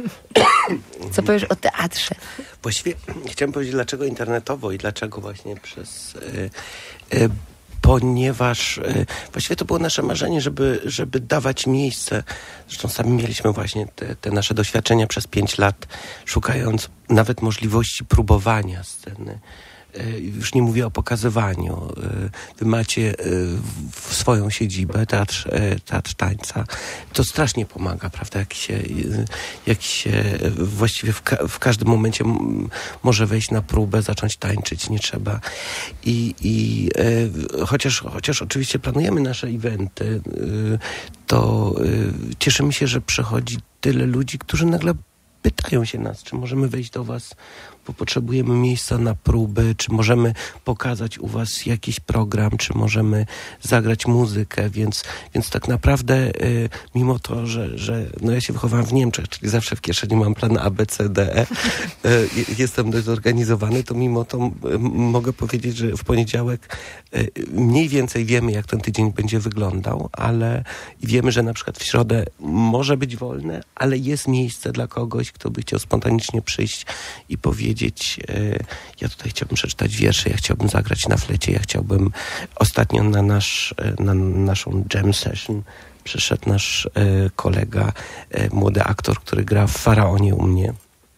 Co powiesz o teatrze? Właściwie chciałem powiedzieć, dlaczego internetowo i dlaczego właśnie przez... Yy, yy, ponieważ y, właściwie to było nasze marzenie, żeby, żeby dawać miejsce. Zresztą sami mieliśmy właśnie te, te nasze doświadczenia przez pięć lat, szukając nawet możliwości próbowania sceny. Y, już nie mówię o pokazywaniu. Y, wy macie y, w swoją siedzibę, teatr, y, teatr tańca. To strasznie pomaga, prawda? Jak się, y, jak się właściwie w, ka- w każdym momencie m- może wejść na próbę, zacząć tańczyć, nie trzeba. I, i y, chociaż, chociaż oczywiście planujemy nasze eventy, y, to y, cieszymy się, że przychodzi tyle ludzi, którzy nagle pytają się nas, czy możemy wejść do was, bo potrzebujemy miejsca na próby, czy możemy pokazać u was jakiś program, czy możemy zagrać muzykę, więc, więc tak naprawdę y, mimo to, że, że no ja się wychowałam w Niemczech, czyli zawsze w kieszeni mam plan A, B, C, D, E, y, jestem dość zorganizowany, to mimo to y, mogę powiedzieć, że w poniedziałek y, mniej więcej wiemy, jak ten tydzień będzie wyglądał, ale wiemy, że na przykład w środę może być wolne, ale jest miejsce dla kogoś, kto by chciał spontanicznie przyjść i powiedzieć, ja tutaj chciałbym przeczytać wiersze, ja chciałbym zagrać na flecie, ja chciałbym ostatnio na, nasz, na naszą jam session przyszedł nasz e, kolega, e, młody aktor, który gra w Faraonie u mnie.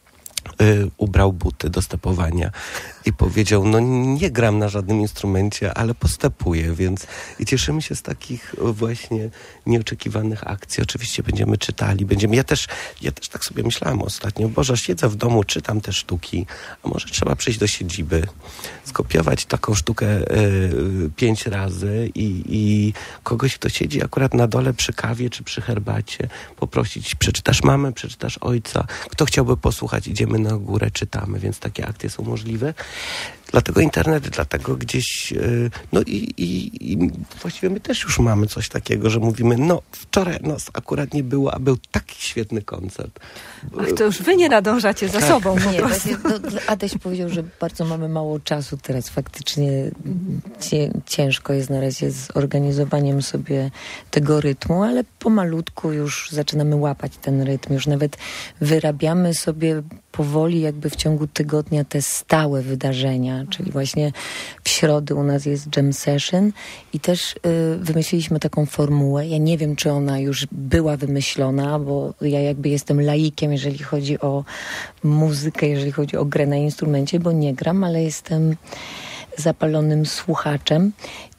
Y, ubrał buty do stepowania i powiedział, no nie gram na żadnym instrumencie, ale postepuję, więc i cieszymy się z takich właśnie nieoczekiwanych akcji. Oczywiście będziemy czytali, będziemy, ja też, ja też tak sobie myślałam ostatnio, Boże, siedzę w domu, czytam te sztuki, a może trzeba przyjść do siedziby, skopiować taką sztukę y, pięć razy i, i kogoś, kto siedzi akurat na dole przy kawie czy przy herbacie, poprosić, przeczytasz mamę, przeczytasz ojca, kto chciałby posłuchać, idziemy na górę, czytamy, więc takie akcje są możliwe. Dlatego internet, dlatego gdzieś, no i, i, i właściwie my też już mamy coś takiego, że mówimy, no wczoraj nas akurat nie było, a był taki świetny koncert. Ach, to już wy nie nadążacie za tak. sobą. Nie, właśnie, no, Adaś powiedział, że bardzo mamy mało czasu teraz. Faktycznie cie, ciężko jest na razie z organizowaniem sobie tego rytmu, ale pomalutku już zaczynamy łapać ten rytm. Już nawet wyrabiamy sobie powoli jakby w ciągu tygodnia te stałe wydarzenia, czyli właśnie w środę u nas jest jam session i też y, wymyśliliśmy taką formułę. Ja nie wiem, czy ona już była wymyślona, bo ja jakby jestem laikiem, jeżeli chodzi o muzykę, jeżeli chodzi o grę na instrumencie, bo nie gram, ale jestem zapalonym słuchaczem.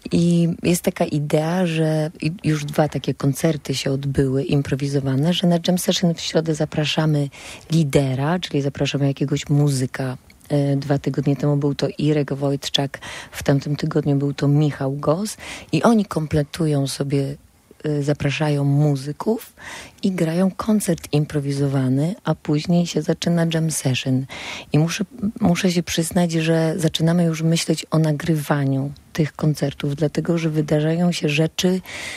I jest taka idea, że już dwa takie koncerty się odbyły, improwizowane, że na jam session w środę zapraszamy lidera, czyli zapraszamy jakiegoś muzyka. Dwa tygodnie temu był to Irek Wojtczak, w tamtym tygodniu był to Michał Gos i oni kompletują sobie, zapraszają muzyków i grają koncert improwizowany, a później się zaczyna jam session. I muszę, muszę się przyznać, że zaczynamy już myśleć o nagrywaniu tych koncertów, dlatego że wydarzają się rzeczy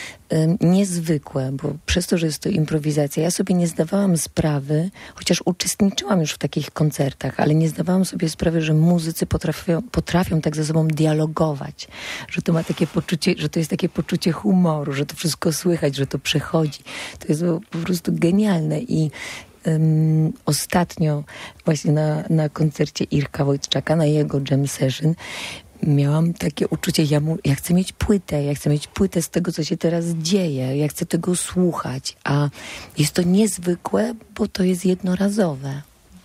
y, niezwykłe, bo przez to, że jest to improwizacja, ja sobie nie zdawałam sprawy, chociaż uczestniczyłam już w takich koncertach, ale nie zdawałam sobie sprawy, że muzycy potrafią, potrafią tak ze sobą dialogować, że to ma takie poczucie, że to jest takie poczucie humoru, że to wszystko słychać, że to przechodzi. To jest po prostu genialne i Um, ostatnio właśnie na, na koncercie Irka Wojtczaka, na jego jam session miałam takie uczucie, ja, mu, ja chcę mieć płytę, ja chcę mieć płytę z tego, co się teraz dzieje, ja chcę tego słuchać, a jest to niezwykłe, bo to jest jednorazowe.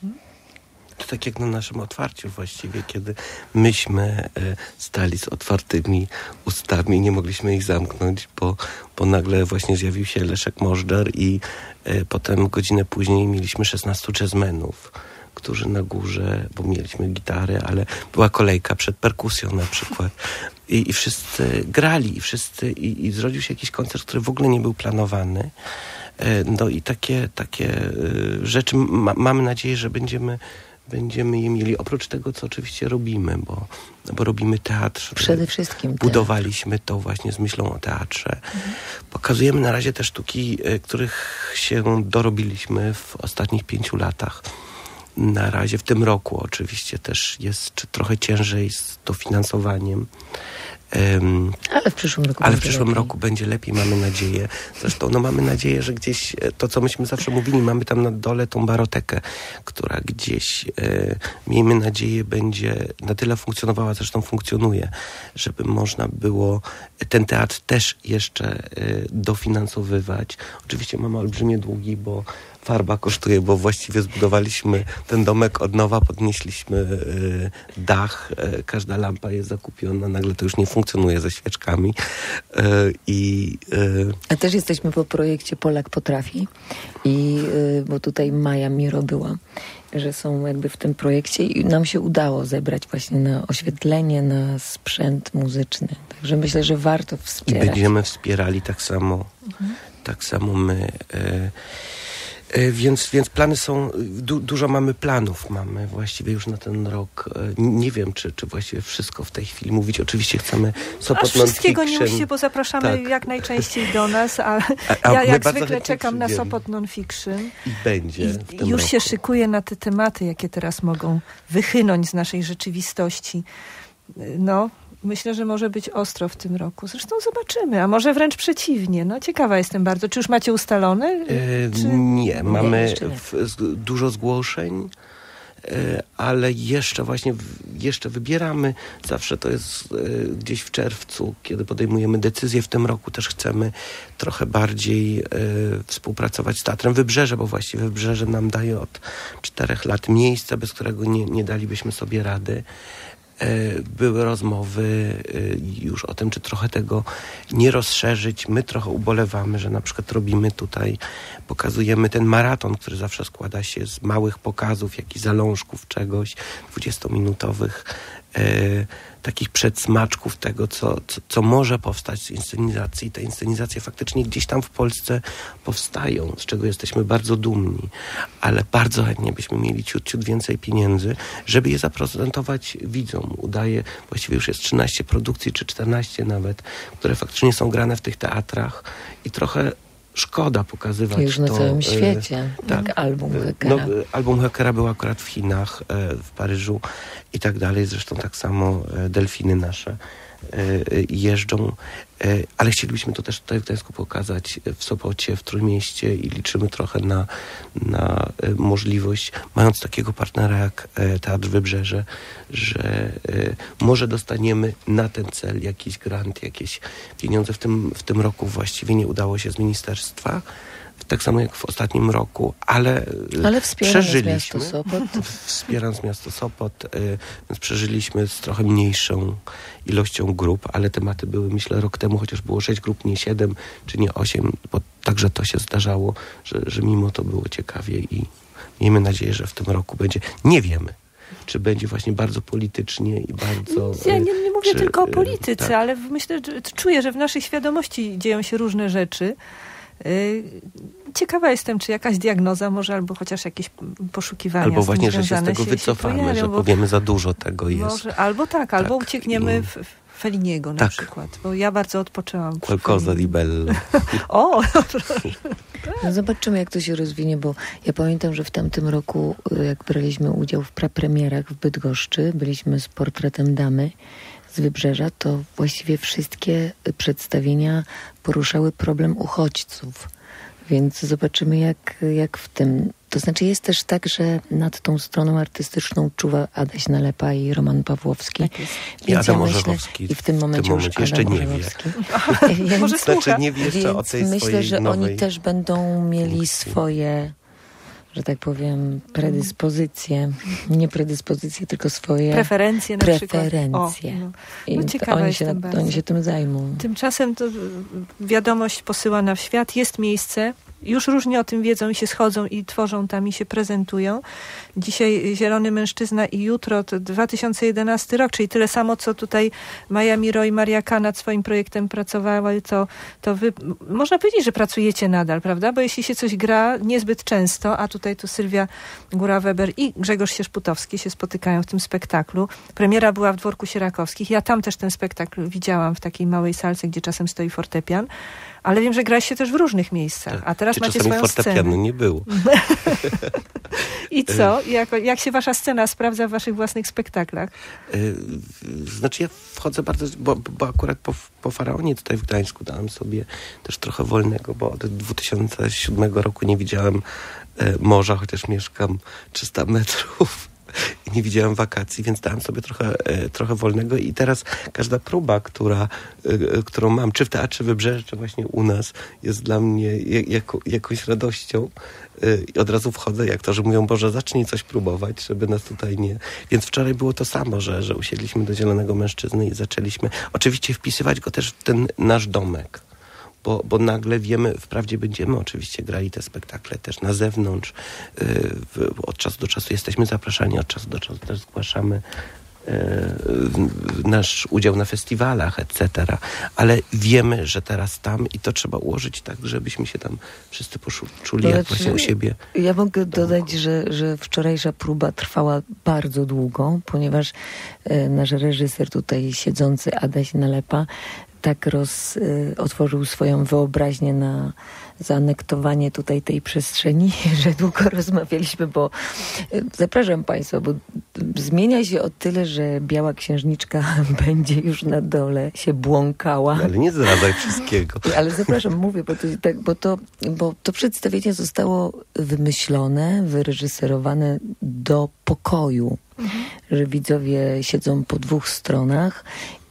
To tak jak na naszym otwarciu właściwie, kiedy myśmy e, stali z otwartymi ustami, nie mogliśmy ich zamknąć, bo, bo nagle właśnie zjawił się Leszek Możdżer i e, potem godzinę później mieliśmy szesnastu jazzmenów, którzy na górze, bo mieliśmy gitary, ale była kolejka przed perkusją na przykład. I, i wszyscy grali, i wszyscy, i, i zrodził się jakiś koncert, który w ogóle nie był planowany. E, no i takie, takie e, rzeczy ma, mamy nadzieję, że będziemy Będziemy je mieli, oprócz tego, co oczywiście robimy, bo, bo robimy teatr. Przede wszystkim budowaliśmy to właśnie z myślą o teatrze. Mhm. Pokazujemy na razie te sztuki, których się dorobiliśmy w ostatnich pięciu latach. Na razie w tym roku oczywiście też jest trochę ciężej z dofinansowaniem. Um, ale w przyszłym roku ale będzie w przyszłym lepiej. roku będzie lepiej, mamy nadzieję. Zresztą no, mamy nadzieję, że gdzieś to, co myśmy zawsze mówili, mamy tam na dole tą barotekę, która gdzieś, e, miejmy nadzieję, będzie na tyle funkcjonowała, zresztą funkcjonuje, żeby można było ten teatr też jeszcze e, dofinansowywać. Oczywiście mamy olbrzymie długi, bo farba kosztuje, bo właściwie zbudowaliśmy ten domek od nowa, podnieśliśmy y, dach, y, każda lampa jest zakupiona, nagle to już nie funkcjonuje ze świeczkami. Y, i, y, A też jesteśmy po projekcie Polak Potrafi i y, bo tutaj Maja Miro była, że są jakby w tym projekcie i nam się udało zebrać właśnie na oświetlenie, na sprzęt muzyczny. Także myślę, że warto wspierać. I będziemy wspierali tak samo, mhm. tak samo my. Y, E, Więc, więc plany są, du, dużo mamy planów, mamy właściwie już na ten rok. E, Nie wiem, czy, czy właściwie wszystko w tej chwili mówić. Oczywiście chcemy Sopot Aż wszystkiego nie Non-Fiction. musicie, bo zapraszamy Tak. jak najczęściej do nas, a, A- a ja my jak bardzo zwykle chętnie czekam na przyjdziemy. Sopot Non-Fiction. I będzie w I tym już roku. się szykuję na te tematy, jakie teraz mogą wychynąć z naszej rzeczywistości. No, myślę, że może być ostro w tym roku. Zresztą zobaczymy, a może wręcz przeciwnie. No, ciekawa jestem bardzo. Czy już macie ustalone? E, Czy... Nie, mamy jeszcze nie. w, z, dużo zgłoszeń, e, ale jeszcze właśnie w, jeszcze wybieramy. Zawsze to jest e, gdzieś w czerwcu, kiedy podejmujemy decyzję. W tym roku też chcemy trochę bardziej e, współpracować z Teatrem Wybrzeże, bo właściwie Wybrzeże nam daje od czterech lat miejsce, bez którego nie, nie dalibyśmy sobie rady. Były rozmowy już o tym, czy trochę tego nie rozszerzyć. My trochę ubolewamy, że na przykład robimy tutaj, pokazujemy ten maraton, który zawsze składa się z małych pokazów, jakichś zalążków czegoś, dwudziestominutowych, e, takich przedsmaczków tego, co, co, co może powstać z inscenizacji. Te inscenizacje faktycznie gdzieś tam w Polsce powstają, z czego jesteśmy bardzo dumni, ale bardzo chętnie byśmy mieli ciut, ciut więcej pieniędzy, żeby je zaprezentować widzom. Udaje, właściwie już jest trzynaście produkcji, czy czternaście nawet, które faktycznie są grane w tych teatrach i trochę szkoda pokazywać Już na to. całym e, świecie. tak. Jak album No, Heckera. e, album Heckera był akurat w Chinach, e, w Paryżu i tak dalej. Zresztą tak samo e, delfiny nasze e, e, jeżdżą. E, ale chcielibyśmy to też tutaj w Gdańsku pokazać, w Sopocie, w Trójmieście i liczymy trochę na, na e, możliwość, mając takiego partnera jak e, Teatr Wybrzeże, że e, może dostaniemy na ten cel jakiś grant, jakieś pieniądze. W tym, w tym roku właściwie nie udało się z ministerstwa, tak samo jak w ostatnim roku, ale, Ale wspierając przeżyliśmy. miasto Sopot. Wspierając miasto Sopot, y, więc przeżyliśmy z trochę mniejszą ilością grup, ale tematy były, myślę, rok temu, chociaż było sześć grup, nie siedem, czy nie osiem, bo także to się zdarzało, że, że mimo to było ciekawie i miejmy nadzieję, że w tym roku będzie, nie wiemy, czy będzie właśnie bardzo politycznie i bardzo... Ja nie, nie mówię czy, tylko o polityce, tak. ale myślę, że czuję, że w naszej świadomości dzieją się różne rzeczy. Ciekawa jestem, czy jakaś diagnoza może, albo chociaż jakieś poszukiwania Albo właśnie, że się z związane tego się, wycofamy, się pojawią, że powiemy za dużo tego jest. Może, albo tak, albo Tak, uciekniemy i- w w Felliniego na Tak. przykład, bo ja bardzo odpoczęłam. przy Qualcosa di Fellinim. bello. O, No zobaczymy, jak to się rozwinie, bo ja pamiętam, że w tamtym roku, jak braliśmy udział w prapremierach w Bydgoszczy, byliśmy z Portretem Damy z Wybrzeża, to właściwie wszystkie przedstawienia poruszały problem uchodźców. Więc zobaczymy, jak, jak w tym... To znaczy jest też tak, że nad tą stroną artystyczną czuwa Adaś Nalepa i Roman Pawłowski. Tak jest. I Więc Adam ja myślę, Orzechowski i w tym momencie, momencie już jeszcze Adam nie wie. Orzechowski. może Więc, słucha. Znaczy nie wie jeszcze o więc tej myślę, swojej że nowej... oni też będą mieli funkcji. swoje, że tak powiem, predyspozycje. Nie predyspozycje, tylko swoje Preferencje na preferencje. przykład. O, no. I No to ciekawa oni, się, jestem bardzo. oni się tym zajmą. Tymczasem to y, wiadomość posyłana w świat, jest miejsce, już różnie o tym wiedzą i się schodzą i tworzą tam i się prezentują. Dzisiaj Zielony Mężczyzna i jutro to dwa tysiące jedenasty rok, czyli tyle samo, co tutaj Maja Miro i Maria K. nad swoim projektem pracowały, to, to wy, można powiedzieć, że pracujecie nadal, prawda? Bo jeśli się coś gra niezbyt często, a tutaj to Sylwia Góra-Weber i Grzegorz Sierzputowski się spotykają w tym spektaklu. Premiera była w Dworku Sierakowskich. Ja tam też ten spektakl widziałam w takiej małej salce, gdzie czasem stoi fortepian. Ale wiem, że graliście też w różnych miejscach, a teraz Czy macie czasami swoją fortepianu scenę. nie było. I co? Jak, jak się wasza scena sprawdza w waszych własnych spektaklach? Y, Znaczy ja wchodzę bardzo, bo, bo akurat po, po Faraonie tutaj w Gdańsku dałem sobie też trochę wolnego, bo od dwa tysiące siódmego roku nie widziałem e, morza, chociaż mieszkam trzysta metrów. I nie widziałem wakacji, więc dałem sobie trochę, e, trochę wolnego i teraz każda próba, która, e, którą mam, czy w Teatrze Wybrzeże, czy właśnie u nas, jest dla mnie je, jako, jakąś radością. E, I od razu wchodzę, jak to, że mówią, Boże, zacznij coś próbować, żeby nas tutaj nie... Więc wczoraj było to samo, że, że usiedliśmy do Zielonego Mężczyzny i zaczęliśmy oczywiście wpisywać go też w ten nasz domek. Bo, bo nagle wiemy, wprawdzie będziemy oczywiście grali te spektakle też na zewnątrz. Yy, w, od czasu do czasu jesteśmy zapraszani, od czasu do czasu też zgłaszamy nasz udział na festiwalach, et cetera. Ale wiemy, że teraz tam i to trzeba ułożyć tak, żebyśmy się tam wszyscy poczuli jak właśnie u siebie. Ja mogę dodać, że, że wczorajsza próba trwała bardzo długo, ponieważ e, nasz reżyser tutaj siedzący, Adaś Nalepa, tak roz, y, otworzył swoją wyobraźnię na zaanektowanie tutaj tej przestrzeni, że długo rozmawialiśmy, bo y, zapraszam Państwa, bo zmienia się o tyle, że Biała Księżniczka będzie już na dole się błąkała. Ale nie zdradzaj wszystkiego. Ale zapraszam, mówię, bo to, tak, bo, to, bo to przedstawienie zostało wymyślone, wyreżyserowane do pokoju, mhm. że widzowie siedzą po dwóch stronach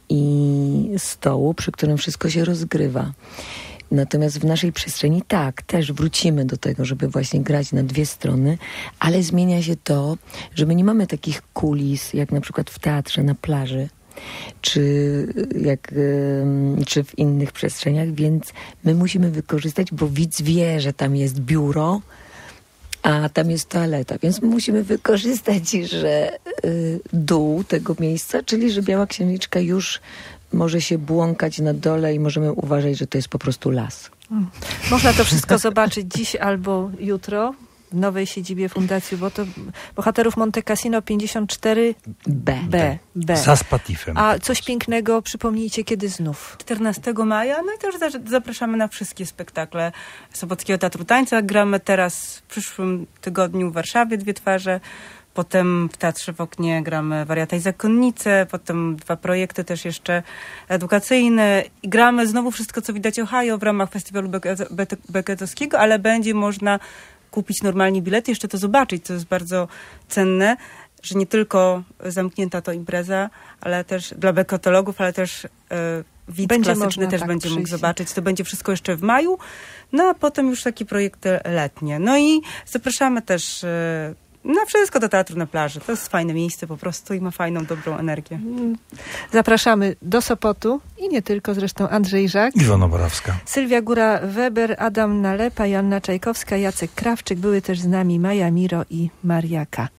i stołu, przy którym wszystko się rozgrywa. Natomiast w naszej przestrzeni tak, też wrócimy do tego, żeby właśnie grać na dwie strony, ale zmienia się to, że my nie mamy takich kulis, jak na przykład w teatrze na plaży, czy, jak, czy w innych przestrzeniach, więc my musimy wykorzystać, bo widz wie, że tam jest biuro, a tam jest toaleta, więc musimy wykorzystać, że y, dół tego miejsca, czyli że Biała Księżniczka już może się błąkać na dole i możemy uważać, że to jest po prostu las. Hmm. Można to wszystko zobaczyć dziś albo jutro w nowej siedzibie Fundacji Boto, Bohaterów Monte Cassino pięćdziesiąt cztery B. B. B. Za Spatifem. A coś pięknego, przypomnijcie, kiedy znów? czternastego maja, no i też zapraszamy na wszystkie spektakle Sobockiego Teatru Tańca. Gramy teraz w przyszłym tygodniu w Warszawie Dwie Twarze, potem w Teatrze w Oknie gramy Wariata i Zakonnice, potem dwa projekty też jeszcze edukacyjne. I gramy znowu Wszystko, co widać Ohio w ramach festiwalu Becketowskiego, ale będzie można kupić normalnie bilety, jeszcze to zobaczyć, co jest bardzo cenne, że nie tylko zamknięta to impreza, ale też dla beketologów, ale też e, widz będzie klasyczny też tak będzie przyjść. mógł zobaczyć. To będzie wszystko jeszcze w maju, no a potem już takie projekty letnie. No i zapraszamy też e, na wszystko do Teatru na Plaży. To jest fajne miejsce po prostu i ma fajną, dobrą energię. Zapraszamy do Sopotu i nie tylko, zresztą Andrzej Żak, Iwona Borawska, Sylwia Góra-Weber, Adam Nalepa, Joanna Czajkowska, Jacek Krawczyk. Były też z nami Maja Miro i Maria K.